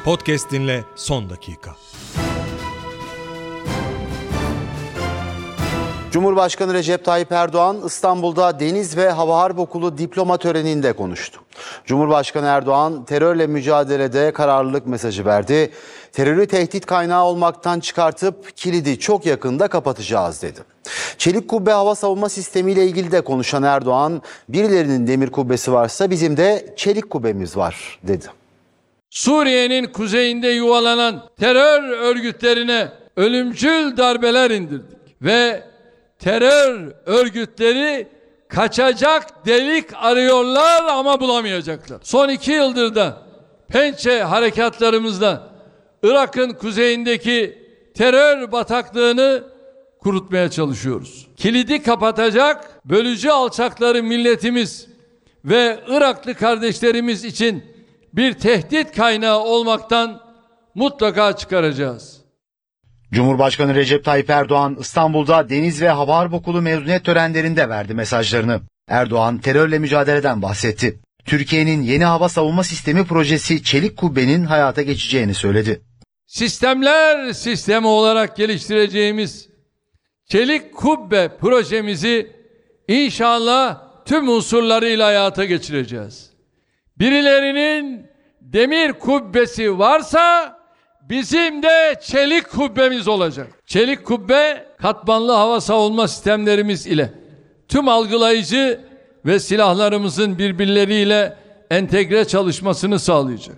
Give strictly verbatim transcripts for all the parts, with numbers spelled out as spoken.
Podcast dinle son dakika. Cumhurbaşkanı Recep Tayyip Erdoğan İstanbul'da Deniz ve Hava Harp Okulu diploma töreninde konuştu. Cumhurbaşkanı Erdoğan terörle mücadelede kararlılık mesajı verdi. Terörü tehdit kaynağı olmaktan çıkartıp kilidi çok yakında kapatacağız dedi. Çelik kubbe hava savunma sistemiyle ilgili de konuşan Erdoğan, birilerinin demir kubbesi varsa bizim de çelik kubbemiz var dedi. Suriye'nin kuzeyinde yuvalanan terör örgütlerine ölümcül darbeler indirdik ve terör örgütleri kaçacak delik arıyorlar ama bulamayacaklar. Son iki yıldır da Pençe harekatlarımızda Irak'ın kuzeyindeki terör bataklığını kurutmaya çalışıyoruz. Kilidi kapatacak bölücü alçakları milletimiz ve Iraklı kardeşlerimiz için bir tehdit kaynağı olmaktan mutlaka çıkaracağız. Cumhurbaşkanı Recep Tayyip Erdoğan İstanbul'da Deniz ve Hava Harp Okulu mezuniyet törenlerinde verdi mesajlarını. Erdoğan terörle mücadeleden bahsetti. Türkiye'nin yeni hava savunma sistemi projesi Çelik Kubbe'nin hayata geçeceğini söyledi. Sistemler sistemi olarak geliştireceğimiz Çelik Kubbe projemizi inşallah tüm unsurlarıyla hayata geçireceğiz. Birilerinin demir kubbesi varsa bizim de çelik kubbemiz olacak. Çelik kubbe katmanlı hava savunma sistemlerimiz ile tüm algılayıcı ve silahlarımızın birbirleriyle entegre çalışmasını sağlayacak.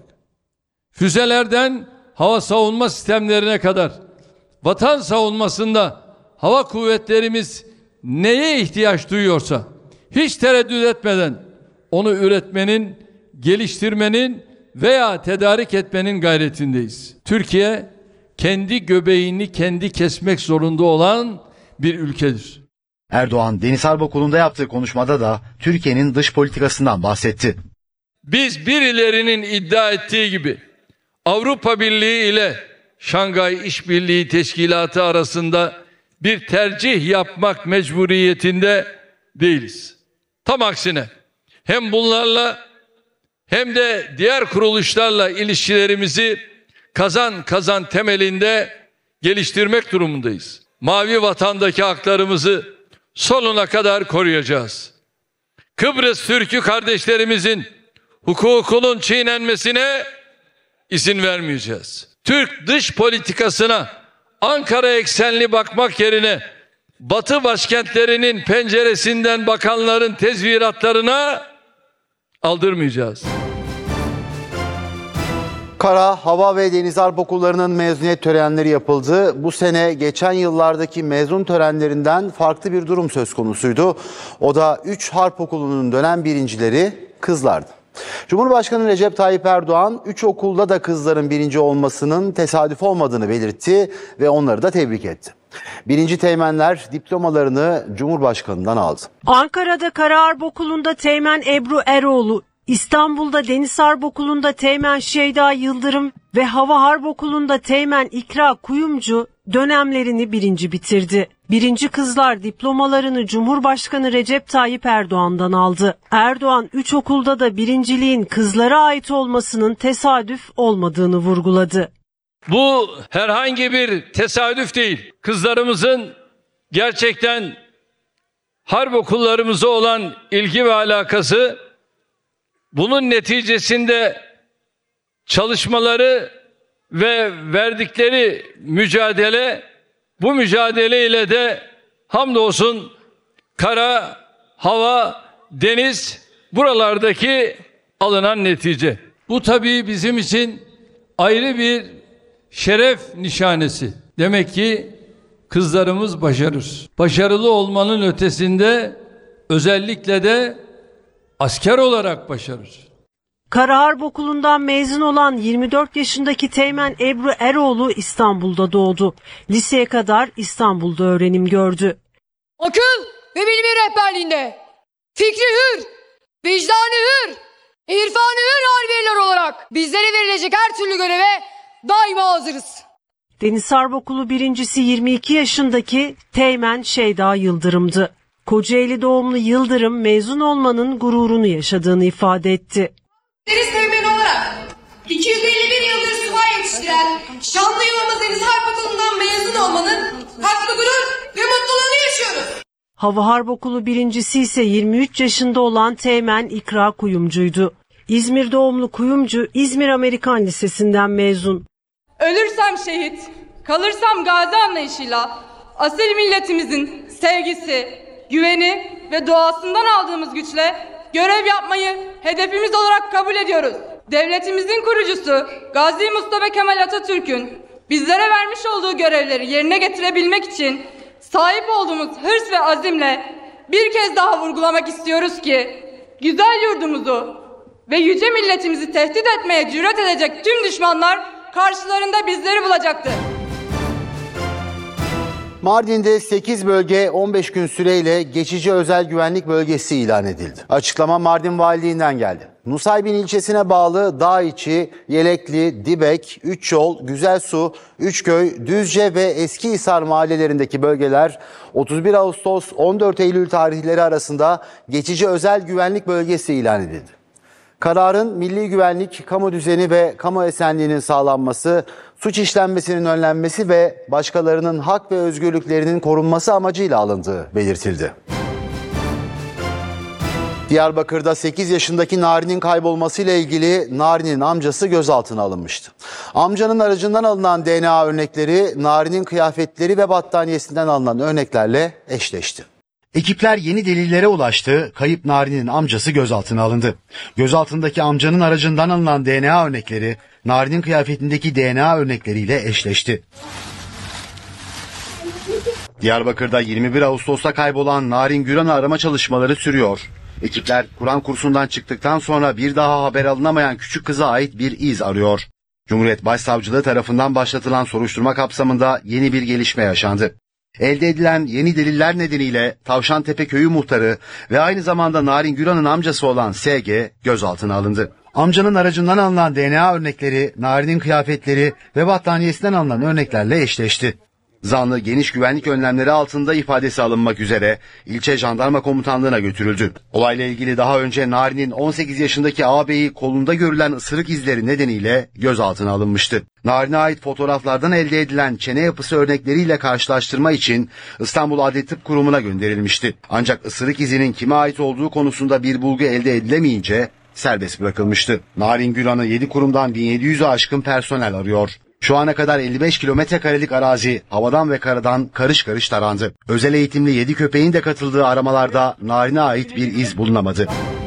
Füzelerden hava savunma sistemlerine kadar vatan savunmasında hava kuvvetlerimiz neye ihtiyaç duyuyorsa hiç tereddüt etmeden onu üretmenin, geliştirmenin veya tedarik etmenin gayretindeyiz. Türkiye kendi göbeğini kendi kesmek zorunda olan bir ülkedir. Erdoğan Deniz Harp Okulu'nda yaptığı konuşmada da Türkiye'nin dış politikasından bahsetti. Biz birilerinin iddia ettiği gibi Avrupa Birliği ile Şangay İşbirliği Teşkilatı arasında bir tercih yapmak mecburiyetinde değiliz. Tam aksine hem bunlarla hem de diğer kuruluşlarla ilişkilerimizi kazan kazan temelinde geliştirmek durumundayız. Mavi vatandaki haklarımızı sonuna kadar koruyacağız. Kıbrıs Türk'ü kardeşlerimizin hukukunun çiğnenmesine izin vermeyeceğiz. Türk dış politikasına Ankara eksenli bakmak yerine Batı başkentlerinin penceresinden bakanların tezviratlarına aldırmayacağız. Kara, hava ve deniz harp okullarının mezuniyet törenleri yapıldı. Bu sene geçen yıllardaki mezun törenlerinden farklı bir durum söz konusuydu. O da üç harp okulunun dönem birincileri kızlardı. Cumhurbaşkanı Recep Tayyip Erdoğan, üç okulda da kızların birinci olmasının tesadüf olmadığını belirtti ve onları da tebrik etti. Birinci teğmenler diplomalarını Cumhurbaşkanı'ndan aldı. Ankara'da Kara Harp Okulu'nda Teğmen Ebru Eroğlu, İstanbul'da Deniz Harp Okulu'nda Teğmen Şeyda Yıldırım ve Hava Harp Okulu'nda Teğmen İkra Kuyumcu dönemlerini birinci bitirdi. Birinci kızlar diplomalarını Cumhurbaşkanı Recep Tayyip Erdoğan'dan aldı. Erdoğan üç okulda da birinciliğin kızlara ait olmasının tesadüf olmadığını vurguladı. Bu herhangi bir tesadüf değil. Kızlarımızın gerçekten harp okullarımıza olan ilgi ve alakası, bunun neticesinde çalışmaları ve verdikleri mücadele, bu mücadeleyle de hamdolsun kara, hava, deniz buralardaki alınan netice. Bu tabii bizim için ayrı bir şeref nişanesi. Demek ki kızlarımız başarır. Başarılı olmanın ötesinde özellikle de asker olarak başarır. Kara Harp Okulu'ndan mezun olan yirmi dört yaşındaki Teğmen Ebru Eroğlu İstanbul'da doğdu. Liseye kadar İstanbul'da öğrenim gördü. Akıl ve bilimin rehberliğinde fikri hür, vicdanı hür, irfanı hür harbiyeler olarak bizlere verilecek her türlü göreve daima hazırız. Deniz Harp Okulu birincisi yirmi iki yaşındaki Teğmen Şeyda Yıldırım'dı. Kocaeli doğumlu Yıldırım mezun olmanın gururunu yaşadığını ifade etti. Deniz teğmeni olarak iki yüz elli bir yıldır subay bizler şanlı yuvamız Deniz Harp Okulu'ndan mezun olmanın haklı gurur ve mutluluğunu yaşıyoruz. Hava Harp Okulu birincisi ise yirmi üç yaşında olan Teğmen İkra Kuyumcu'ydu. İzmir doğumlu Kuyumcu, İzmir Amerikan Lisesi'nden mezun. Ölürsem şehit, kalırsam gazi anlayışıyla asil milletimizin sevgisi, güveni ve doğasından aldığımız güçle görev yapmayı hedefimiz olarak kabul ediyoruz. Devletimizin kurucusu Gazi Mustafa Kemal Atatürk'ün bizlere vermiş olduğu görevleri yerine getirebilmek için sahip olduğumuz hırs ve azimle bir kez daha vurgulamak istiyoruz ki güzel yurdumuzu ve yüce milletimizi tehdit etmeye cüret edecek tüm düşmanlar karşılarında bizleri bulacaktır. Mardin'de sekiz bölge on beş gün süreyle geçici özel güvenlik bölgesi ilan edildi. Açıklama Mardin Valiliğinden geldi. Nusaybin ilçesine bağlı Dağiçi, Yelekli, Dibek, Üçyol, Güzelsu, Üçköy, Düzce ve Eskihisar mahallelerindeki bölgeler otuz bir Ağustos on dört Eylül tarihleri arasında geçici özel güvenlik bölgesi ilan edildi. Kararın milli güvenlik, kamu düzeni ve kamu esenliğinin sağlanması, suç işlenmesinin önlenmesi ve başkalarının hak ve özgürlüklerinin korunması amacıyla alındığı belirtildi. Diyarbakır'da sekiz yaşındaki Narin'in kaybolmasıyla ilgili Narin'in amcası gözaltına alınmıştı. Amcanın aracından alınan D N A örnekleri Narin'in kıyafetleri ve battaniyesinden alınan örneklerle eşleşti. Ekipler yeni delillere ulaştı, kayıp Narin'in amcası gözaltına alındı. Gözaltındaki amcanın aracından alınan D N A örnekleri, Narin'in kıyafetindeki D N A örnekleriyle eşleşti. Diyarbakır'da yirmi bir Ağustos'ta kaybolan Narin Güran'ı arama çalışmaları sürüyor. Ekipler Kur'an kursundan çıktıktan sonra bir daha haber alınamayan küçük kıza ait bir iz arıyor. Cumhuriyet Başsavcılığı tarafından başlatılan soruşturma kapsamında yeni bir gelişme yaşandı. Elde edilen yeni deliller nedeniyle Tavşantepe Köyü muhtarı ve aynı zamanda Narin Güran'ın amcası olan S G gözaltına alındı. Amcanın aracından alınan D N A örnekleri, Narin'in kıyafetleri ve battaniyesinden alınan örneklerle eşleşti. Zanlı geniş güvenlik önlemleri altında ifadesi alınmak üzere ilçe jandarma komutanlığına götürüldü. Olayla ilgili daha önce Narin'in on sekiz yaşındaki ağabeyi kolunda görülen ısırık izleri nedeniyle gözaltına alınmıştı. Narin'e ait fotoğraflardan elde edilen çene yapısı örnekleriyle karşılaştırma için İstanbul Adli Tıp Kurumu'na gönderilmişti. Ancak ısırık izinin kime ait olduğu konusunda bir bulgu elde edilemeyince serbest bırakılmıştı. Narin Güran'ı yedi kurumdan bin yedi yüz'ü aşkın personel arıyor. Şu ana kadar elli beş kilometre karelik arazi havadan ve karadan karış karış tarandı. Özel eğitimli yedi köpeğin de katıldığı aramalarda Narin'e ait bir iz bulunamadı.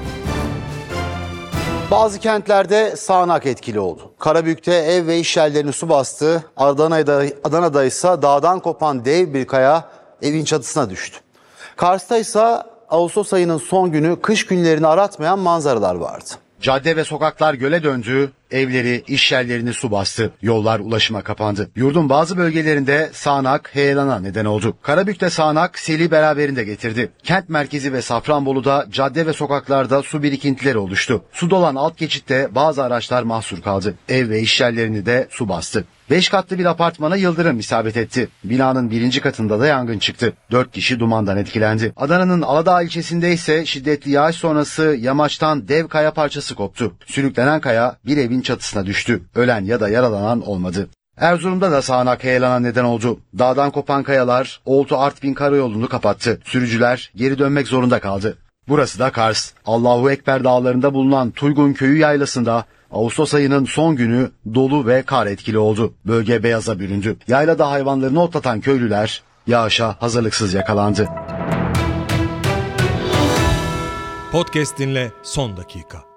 Bazı kentlerde sağanak etkili oldu. Karabük'te ev ve iş yerlerini su bastı. Adana'da, Adana'da ise dağdan kopan dev bir kaya evin çatısına düştü. Kars'ta ise Ağustos ayının son günü kış günlerini aratmayan manzaralar vardı. Cadde ve sokaklar göle döndü, evleri, iş yerlerini su bastı. Yollar ulaşıma kapandı. Yurdun bazı bölgelerinde sağanak heyelana neden oldu. Karabük'te sağanak seli beraberinde getirdi. Kent merkezi ve Safranbolu'da cadde ve sokaklarda su birikintileri oluştu. Su dolan alt geçitte bazı araçlar mahsur kaldı. Ev ve iş yerlerini de su bastı. Beş katlı bir apartmana yıldırım isabet etti. Binanın birinci katında da yangın çıktı. Dört kişi dumandan etkilendi. Adana'nın Aladağ ilçesinde ise şiddetli yağış sonrası yamaçtan dev kaya parçası koptu. Sürüklenen kaya bir evin çatısına düştü. Ölen ya da yaralanan olmadı. Erzurum'da da sağanak heyelana neden oldu. Dağdan kopan kayalar Oltu Artvin karayolunu kapattı. Sürücüler geri dönmek zorunda kaldı. Burası da Kars. Allahu Ekber dağlarında bulunan Tuygun Köyü yaylasında Ağustos ayının son günü dolu ve kar etkili oldu. Bölge beyaza büründü. Yaylada hayvanlarını otlatan köylüler yağışa hazırlıksız yakalandı. Podcast dinle son dakika.